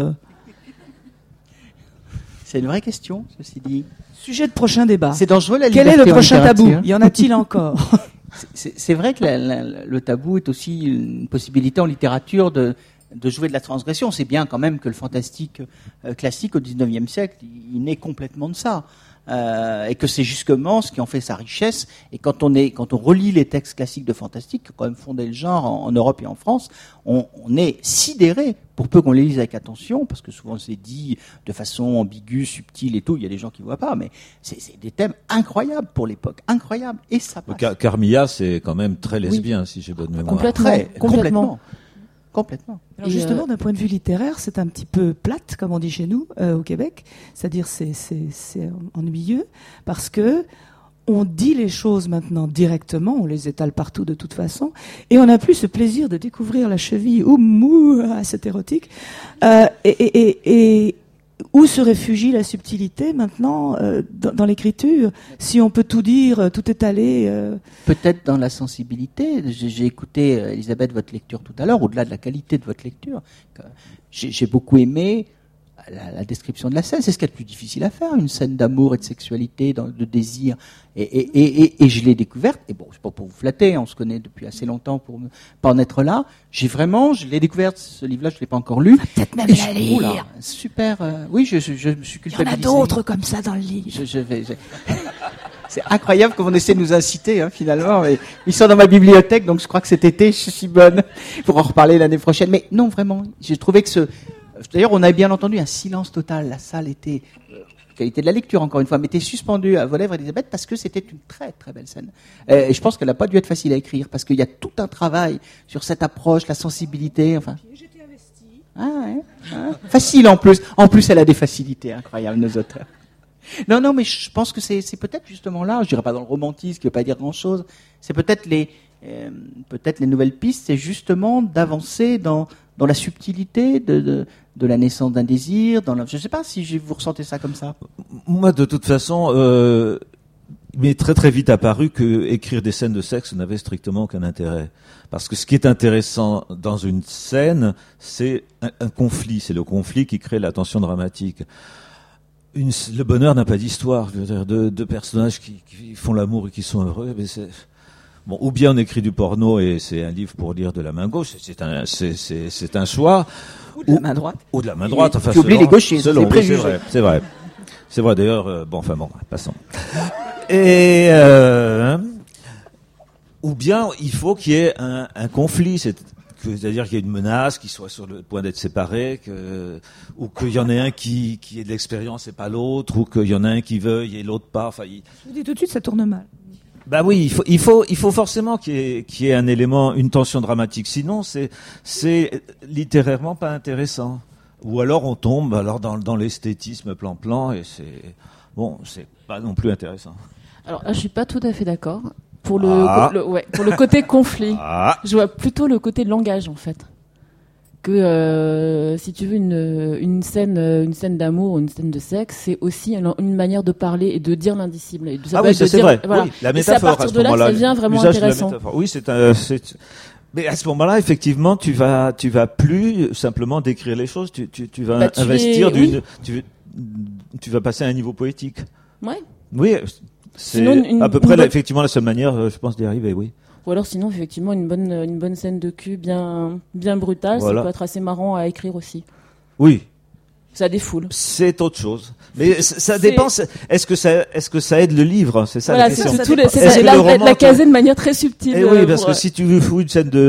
C'est une vraie question, ceci dit. Sujet de prochain débat. C'est dangereux la liberté. Quel est le prochain tabou? Hein. Y en a-t-il encore? C'est vrai que le tabou est aussi une possibilité en littérature de jouer de la transgression. C'est bien quand même que le fantastique classique au XIXe siècle, il naît complètement de ça. Et que c'est justement ce qui en fait sa richesse. Et quand on relit les textes classiques de fantastique, qui ont quand même fondé le genre en Europe et en France, on est sidéré, pour peu qu'on les lise avec attention, parce que souvent c'est dit de façon ambiguë, subtile et tout, il y a des gens qui voient pas, mais c'est des thèmes incroyables pour l'époque, incroyables, et ça passe. Carmilla, c'est quand même très lesbien, si j'ai bonne mémoire. Complètement. Alors justement, d'un point de vue littéraire, c'est un petit peu plate, comme on dit chez nous, au Québec. C'est-à-dire, c'est ennuyeux, parce que on dit les choses maintenant directement, on les étale partout de toute façon, et on n'a plus ce plaisir de découvrir la cheville assez érotique, et où se réfugie la subtilité maintenant dans l'écriture? Si on peut tout dire, tout étaler. Peut-être dans la sensibilité. J'ai écouté, Elisabeth, votre lecture tout à l'heure, au-delà de la qualité de votre lecture. J'ai beaucoup aimé la description de la scène. C'est ce qu'il y a de plus difficile à faire, une scène d'amour et de sexualité, de désir. Et je l'ai découverte, et bon, c'est pas pour vous flatter, on se connaît depuis assez longtemps pour pas en être là. Je l'ai découverte, ce livre-là, je l'ai pas encore lu. Peut-être même la lire. Là, super, oui, je me suis culpabilisé. Il y en a d'autres comme ça dans le livre. C'est incroyable comme on essaie de nous inciter, hein, finalement. Mais ils sont dans ma bibliothèque, donc je crois que cet été, je suis bonne pour en reparler l'année prochaine. Mais non, vraiment, j'ai trouvé que d'ailleurs, on avait bien entendu un silence total. La salle était qualité de la lecture, encore une fois, mais t'es suspendu à vos lèvres, Elisabeth, parce que c'était une très très belle scène. Et je pense qu'elle n'a pas dû être facile à écrire, parce qu'il y a tout un travail sur cette approche, la sensibilité, enfin. J'étais investie. Ah ouais, facile en plus. En plus, elle a des facilités incroyables, nos auteurs. Non, mais je pense que c'est peut-être justement là, je dirais pas dans le romantisme, qui veut pas dire grand-chose, c'est peut-être les nouvelles pistes, c'est justement d'avancer dans la subtilité de la naissance d'un désir, je sais pas si vous ressentez ça comme ça. Moi, de toute façon, il m'est très très vite apparu que écrire des scènes de sexe n'avait strictement aucun intérêt. Parce que ce qui est intéressant dans une scène, c'est un conflit. C'est le conflit qui crée la tension dramatique. Le bonheur n'a pas d'histoire. Je veux dire, deux personnages qui font l'amour et qui sont heureux, mais c'est... Bon, ou bien on écrit du porno et c'est un livre pour lire de la main gauche, c'est un choix. Ou de la main droite. Ou de la main droite, enfin. Tu oublies les gauchers, c'est vrai. C'est vrai d'ailleurs, passons. Et, ou bien il faut qu'il y ait un conflit, c'est-à-dire qu'il y ait une menace, qui soit sur le point d'être séparé, ou qu'il y en ait un qui ait de l'expérience et pas l'autre, ou qu'il y en a un qui veuille et l'autre pas, enfin. Je vous dis tout de suite, ça tourne mal. Bah oui, il faut forcément qu'il y ait un élément, une tension dramatique. Sinon, c'est littérairement pas intéressant. Ou alors on tombe dans l'esthétisme plan c'est pas non plus intéressant. Alors là, je suis pas tout à fait d'accord. Pour le côté conflit, je vois plutôt le côté langage en fait. Que si tu veux une scène d'amour, une scène de sexe, c'est aussi une manière de parler et de dire l'indicible. Et oui, ça c'est vrai. Voilà. Oui, la métaphore, et à partir de là, ça devient vraiment intéressant. Oui, mais à ce moment-là, effectivement, tu vas plus simplement décrire les choses. Tu vas investir tu vas passer à un niveau poétique. Ouais. Oui, c'est à peu près effectivement la seule manière, je pense, d'y arriver. Oui. Ou alors sinon effectivement une bonne scène de cul bien brutale, voilà. Ça peut être assez marrant à écrire aussi. Oui. Ça défoule. C'est autre chose. Mais ça dépend. Est-ce que ça aide le livre? C'est ça la question. C'est la caser de manière très subtile. Et oui, parce que si tu fous une scène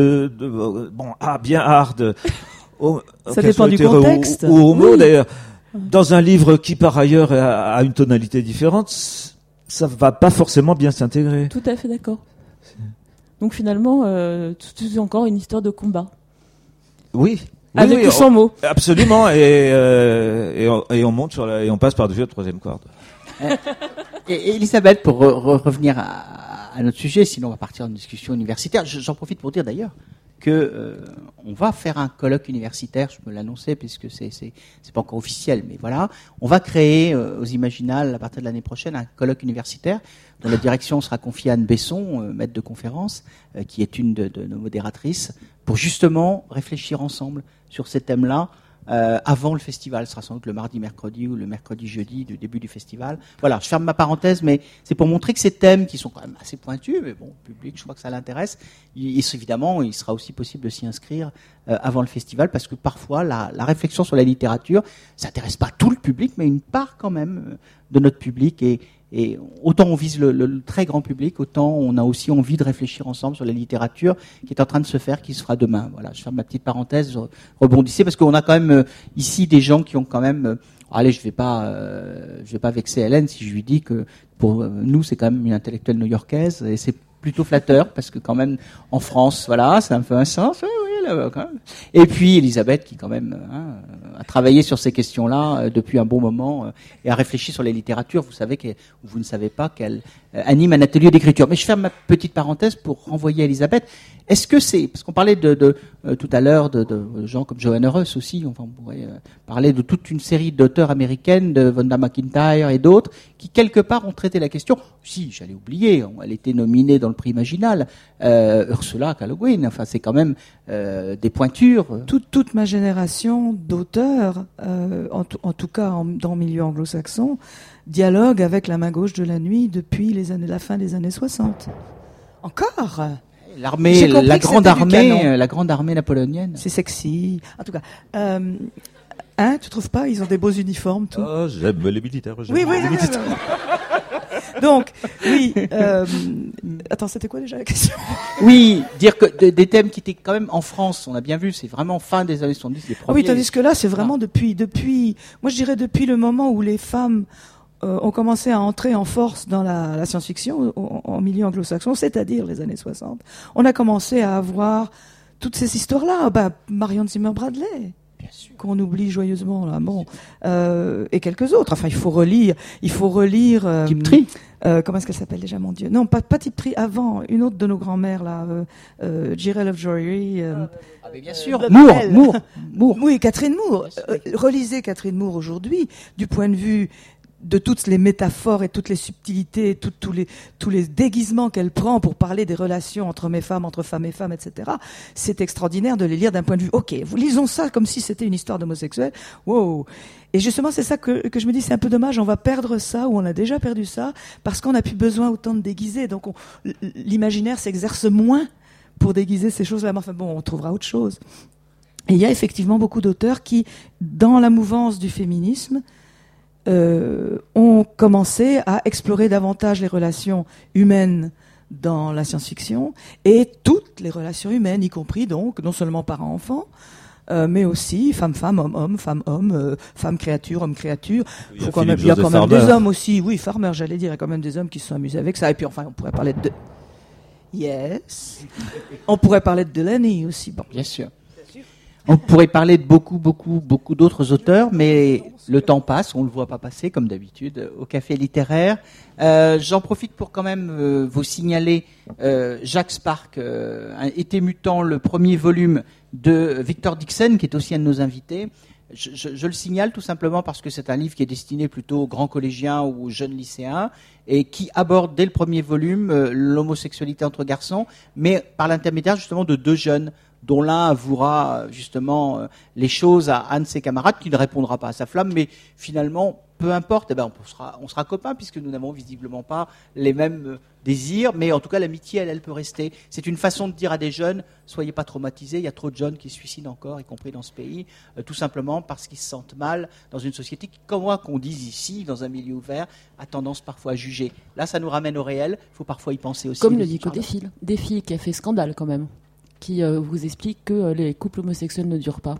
bien hard, ça dépend du contexte. Ou homo d'ailleurs, dans un livre qui par ailleurs a une tonalité différente, ça va pas forcément bien s'intégrer. Tout à fait d'accord. Donc finalement, c'est encore une histoire de combat. Oui. Avec ou sans mots. Absolument. Et on monte et on passe par-dessus la troisième corde. Et Elisabeth, pour revenir à notre sujet, sinon on va partir en discussion universitaire. J'en profite pour dire d'ailleurs que on va faire un colloque universitaire. Je me l'annonçais puisque c'est pas encore officiel, mais voilà. On va créer aux Imaginales à partir de l'année prochaine un colloque universitaire dont la direction sera confiée à Anne Besson, maître de conférence, qui est une de nos modératrices, pour justement réfléchir ensemble sur ces thèmes-là avant le festival. Ce sera sans doute le mardi, mercredi ou le mercredi, jeudi du début du festival. Voilà, je ferme ma parenthèse, mais c'est pour montrer que ces thèmes qui sont quand même assez pointus, mais bon, le public, je crois que ça l'intéresse. Évidemment, il sera aussi possible de s'y inscrire avant le festival, parce que parfois, la réflexion sur la littérature, ça n'intéresse pas tout le public, mais une part quand même de notre public. Et autant on vise le très grand public, autant on a aussi envie de réfléchir ensemble sur la littérature qui est en train de se faire, qui se fera demain. Voilà, je ferme ma petite parenthèse, je rebondissais parce qu'on a quand même ici des gens qui ont quand même. Allez, je vais pas vexer Hélène si je lui dis que pour nous c'est quand même une intellectuelle new-yorkaise et c'est plutôt flatteur parce que quand même en France, voilà, c'est un peu un sens. Oui, là, quand même. Et puis Elisabeth qui quand même a travaillé sur ces questions-là depuis un bon moment et a réfléchi sur les littératures. Vous savez vous ne savez pas qu'elle anime un atelier d'écriture. Mais je ferme ma petite parenthèse pour renvoyer à Elisabeth. Est-ce que parce qu'on parlait tout à l'heure de gens comme Joanna Russ aussi, enfin on pourrait parler de toute une série d'auteurs américaines, de Vonda McIntyre et d'autres, qui quelque part ont traité la question. Si, j'allais oublier, elle était nominée dans le prix Imaginal, Ursula K. Le Guin, enfin c'est quand même des pointures. Toute ma génération d'auteurs, en tout cas dans le milieu anglo-saxon, dialogue avec la main gauche de la nuit depuis la fin des années 60. Encore. L'armée, la grande armée napoléonienne. C'est sexy. En tout cas, tu trouves pas? Ils ont des beaux uniformes, tout. Oh, j'aime les militaires. Oui. Donc, oui. Attends, c'était quoi déjà la question? Oui, dire que des thèmes qui étaient quand même en France, on a bien vu, c'est vraiment fin des années 70, les premiers. Oui, tandis que là, c'est vraiment depuis. Moi, je dirais depuis le moment où les femmes ont commencé à entrer en force dans la science-fiction en milieu anglo-saxon, c'est-à-dire les années 60. On a commencé à avoir toutes ces histoires-là. Marion Zimmer Bradley, qu'on oublie joyeusement là, et quelques autres. Enfin, il faut relire. Tiptree. Comment est-ce qu'elle s'appelle déjà, mon Dieu? Non, pas Tiptree, avant, une autre de nos grand-mères là, Jirel Lovejoy. Mais bien sûr, Moore. Oui, Catherine Moore. Relisez Catherine Moore aujourd'hui, du point de vue de toutes les métaphores et toutes les subtilités, tous les déguisements qu'elle prend pour parler des relations entre femmes et femmes, etc. C'est extraordinaire de les lire d'un point de vue, ok, lisons ça comme si c'était une histoire d'homosexuel. Wow. Et justement, c'est ça que je me dis, c'est un peu dommage, on va perdre ça, ou on a déjà perdu ça, parce qu'on n'a plus besoin autant de déguiser. Donc, l'imaginaire s'exerce moins pour déguiser ces choses-là. Mais enfin bon, on trouvera autre chose. Et il y a effectivement beaucoup d'auteurs qui, dans la mouvance du féminisme, ont commencé à explorer davantage les relations humaines dans la science-fiction et toutes les relations humaines, y compris donc non seulement parents-enfants, mais aussi femme-femme, homme-homme, femme-homme, femme-créature, homme-créature. Il y a quand même des hommes aussi. Oui, Farmer, j'allais dire, il y a quand même des hommes qui se sont amusés avec ça. Et puis enfin, on pourrait parler de... Yes. On pourrait parler de Delaney aussi. Bon. Bien sûr. On pourrait parler de beaucoup d'autres auteurs, mais le temps passe, on le voit pas passer comme d'habitude au café littéraire. J'en profite pour quand même vous signaler Jacques Spark, Été mutant, le premier volume de Victor Dixon, qui est aussi un de nos invités. Je le signale tout simplement parce que c'est un livre qui est destiné plutôt aux grands collégiens ou aux jeunes lycéens et qui aborde dès le premier volume l'homosexualité entre garçons, mais par l'intermédiaire justement de deux jeunes, dont l'un avouera justement les choses à un de ses camarades qui ne répondra pas à sa flamme, mais finalement, peu importe, on sera copains puisque nous n'avons visiblement pas les mêmes désirs, mais en tout cas l'amitié, elle peut rester. C'est une façon de dire à des jeunes, soyez pas traumatisés, il y a trop de jeunes qui se suicident encore, y compris dans ce pays, tout simplement parce qu'ils se sentent mal dans une société qui, comme moi, qu'on dise ici, dans un milieu ouvert, a tendance parfois à juger. Là, ça nous ramène au réel, il faut parfois y penser aussi. Comme le dit Défile, qui a fait scandale quand même, qui vous explique que les couples homosexuels ne durent pas.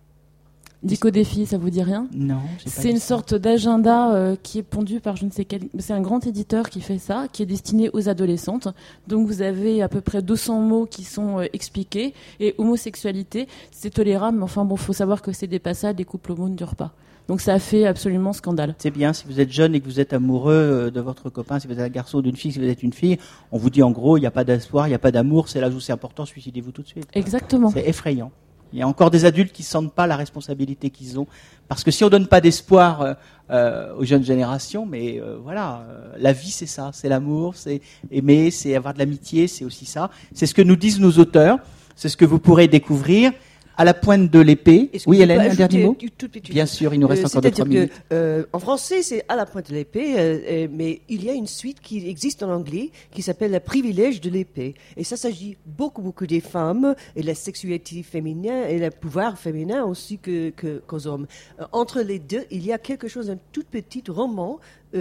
Dico Défi, ça vous dit rien? Non. C'est une sorte d'agenda qui est pondu par je ne sais quel... C'est un grand éditeur qui fait ça, qui est destiné aux adolescentes. Donc vous avez à peu près 200 mots qui sont expliqués. Et homosexualité, c'est tolérable, mais enfin bon, faut savoir que c'est dépassable, les couples homo ne durent pas. Donc ça a fait absolument scandale. C'est bien, si vous êtes jeune et que vous êtes amoureux de votre copain, si vous êtes un garçon ou d'une fille, si vous êtes une fille, on vous dit en gros, il n'y a pas d'espoir, il n'y a pas d'amour, c'est là où c'est important, suicidez-vous tout de suite. Exactement. C'est effrayant. Il y a encore des adultes qui ne sentent pas la responsabilité qu'ils ont. Parce que si on ne donne pas d'espoir aux jeunes générations, mais la vie c'est ça, c'est l'amour, c'est aimer, c'est avoir de l'amitié, c'est aussi ça. C'est ce que nous disent nos auteurs, c'est ce que vous pourrez découvrir à la pointe de l'épée. Oui, Hélène, un dernier mot? Bien sûr, il nous reste encore 2-3 minutes. En français, c'est à la pointe de l'épée, mais il y a une suite qui existe en anglais qui s'appelle Le privilège de l'épée. Et ça s'agit beaucoup des femmes et la sexualité féminine et le pouvoir féminin aussi qu'aux hommes. Entre les deux, il y a quelque chose, un tout petit roman,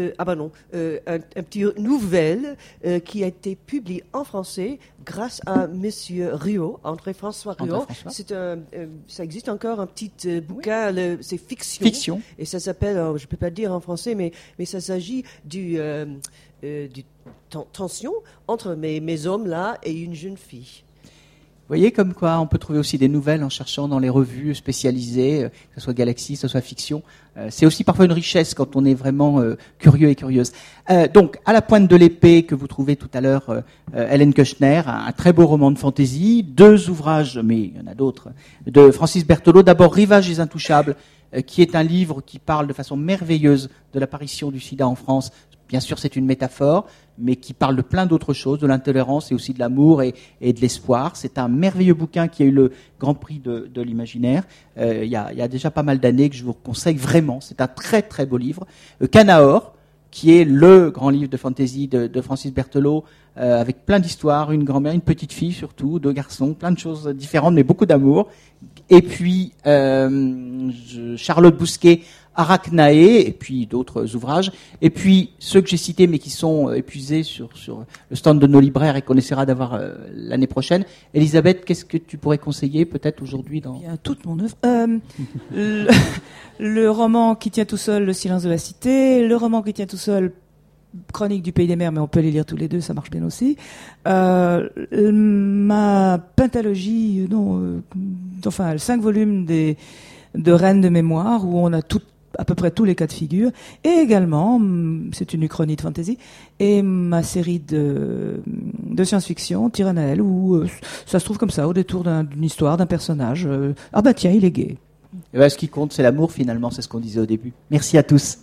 un petit nouvelle qui a été publié en français grâce à Monsieur Riot, André-François Riot. Ça existe encore un petit bouquin, c'est fiction. Et ça s'appelle, je ne peux pas le dire en français, mais ça s'agit du tension entre mes hommes là et une jeune fille. Vous voyez comme quoi on peut trouver aussi des nouvelles en cherchant dans les revues spécialisées, que ce soit Galaxy, que ce soit Fiction. C'est aussi parfois une richesse quand on est vraiment curieux et curieuse. Donc, à la pointe de l'épée que vous trouvez tout à l'heure, Hélène Keuchner, un très beau roman de fantaisie, 2 ouvrages, mais il y en a d'autres, de Francis Berthelot. D'abord, Rivage des Intouchables, qui est un livre qui parle de façon merveilleuse de l'apparition du sida en France. Bien sûr, c'est une métaphore, mais qui parle de plein d'autres choses, de l'intolérance et aussi de l'amour et de l'espoir. C'est un merveilleux bouquin qui a eu le Grand Prix de l'imaginaire. Il y a déjà pas mal d'années que je vous conseille vraiment. C'est un très très beau livre. Canaor, qui est le grand livre de fantasy de Francis Berthelot, avec plein d'histoires, une grand-mère, une petite fille surtout, 2 garçons, plein de choses différentes, mais beaucoup d'amour. Et puis Charlotte Bousquet, Arachnae, et puis d'autres ouvrages, et puis ceux que j'ai cités mais qui sont épuisés sur le stand de nos libraires et qu'on essaiera d'avoir l'année prochaine. Elisabeth, qu'est-ce que tu pourrais conseiller peut-être aujourd'hui dans... Il y a toute mon œuvre. Le roman qui tient tout seul, Le silence de la cité, le roman qui tient tout seul, Chronique du pays des mers, mais on peut les lire tous les deux, ça marche bien aussi. Ma pentalogie, enfin 5 volumes de Reines de mémoire, où on a à peu près tous les cas de figure, et également, c'est une uchronie de fantasy, et ma série de science-fiction, Tyrannael, où ça se trouve comme ça, au détour d'une histoire, d'un personnage. Ah bah tiens, il est gay. Et ben, ce qui compte, c'est l'amour finalement, c'est ce qu'on disait au début. Merci à tous.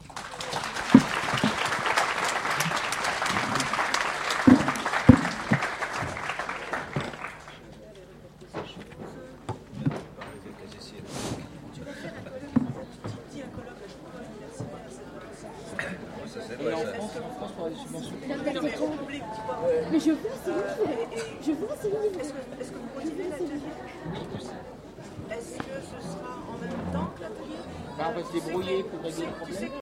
Mais je vois ces livres. Je vois ces livres. Est-ce que vous pouvez l'atelier? Est-ce que ce sera en même temps que l'atelier? On va se débrouiller pour régler le problème.